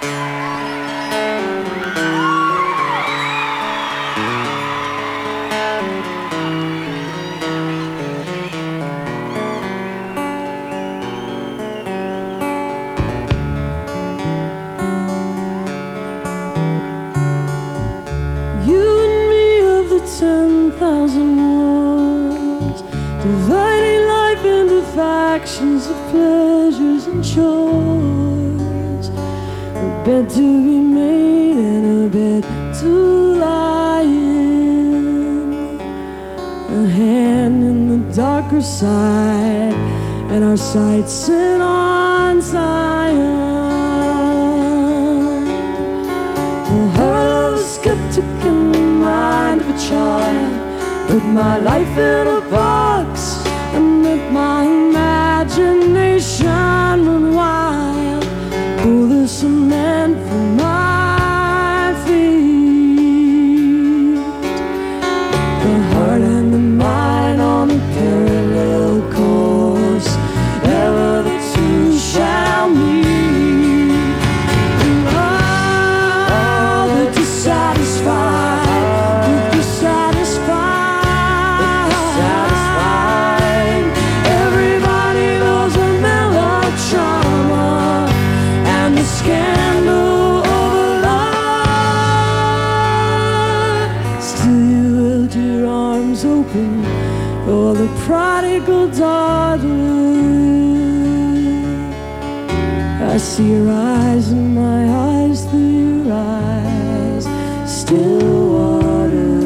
You and me of the 10,000 worlds, dividing life into factions of pleasures and chores. A bed to be made and a bed to lie in, a hand in the darker side, and our sights set on Zion. The heart of a skeptic in the mind of a child, put my life in a box and let my imagination run wild. Pull the cement from my feet. The heart and the mind on a parallel course, ever the two shall meet. And all the dissatisfied, the dissatisfied, everybody knows a melodrama and the scandal of love. Still you held your arms open for the prodigal daughter. I see your eyes and my eyes through your eyes, still water.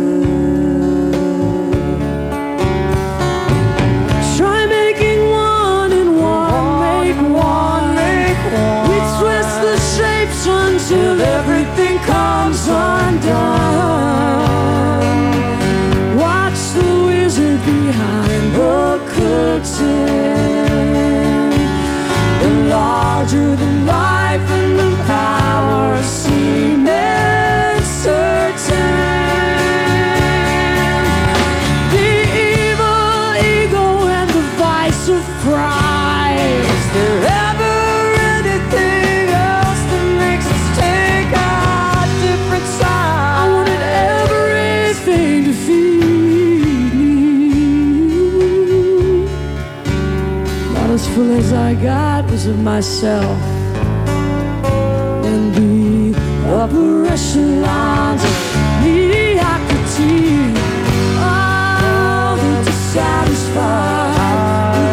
Try making one and one make one. We twist the shapes until everything comes undone. Watch the wizard behind the curtain. The larger than life and the power seem certain. The evil ego and the vice of pride. Is there ever anything else that makes us take a different side? I wanted everything to feed me, not as full as I got was of myself and the upper echelons of mediocrity. All the dissatisfied, the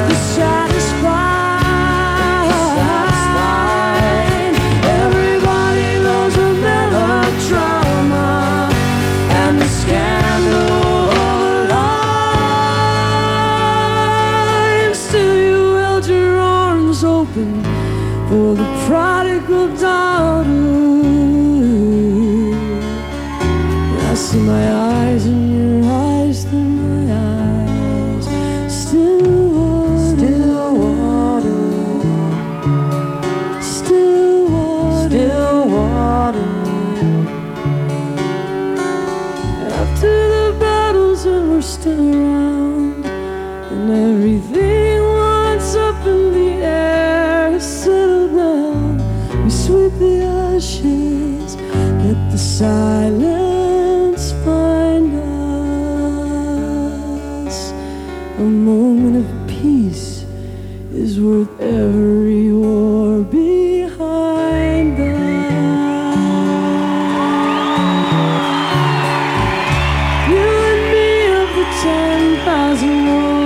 dissatisfied, everybody knows a melodrama and the scandal of love. Still you held your arms open for the prodigal daughter. I see my eyes in your eyes through my eyes, still water, still water, still water. After the battles and we're still around, and everything once up in the air has settled down, we sweep the ashes, let the silence find us. A moment of peace is worth every war behind us. You and me of the 10,000 wars,